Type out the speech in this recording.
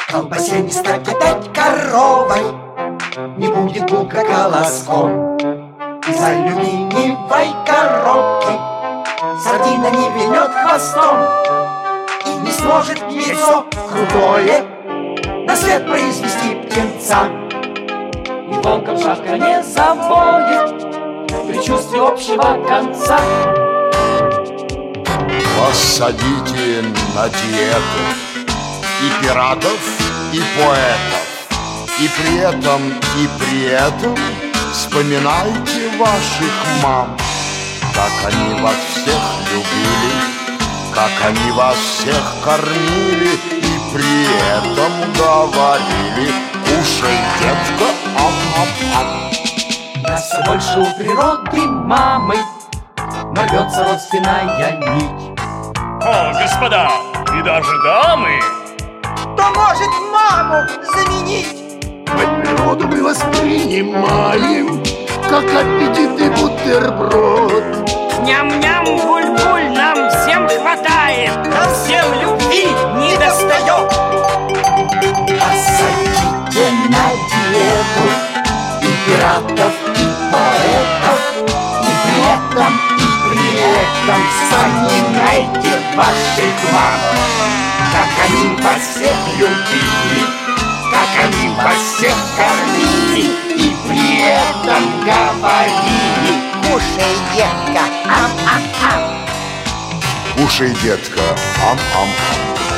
колбасе не стать опять коровой, не будет булка колоском. Из алюминиевой коробки сардина не вильнет хвостом и не сможет яйцо крутое на свет произвести птенца. И волком шапка не завоет при чувстве общего конца. Посадите на диету и пиратов, и поэтов, и при этом вспоминайте ваших мам, как они вас всех любили, как они вас всех кормили, и при этом говорили: кушай, детка, ам-ам-ам. Мясо больше у природы мамы, но рвется родственная нить. О, господа, и даже дамы! Кто может маму заменить? Ведь природу мы воспринимаем как аппетитный бутерброд. Ням-ням, буль-буль, нам всем хватает, нам всем любви не достает. Посадите на диету и пиратов, и поэтов, и при этом вспоминайте ваших мам, как они вас всех любили, как они вас всех кормили, и при этом говорили: Кушай, детка, ам-ам-ам. Кушай, детка, ам-ам-ам.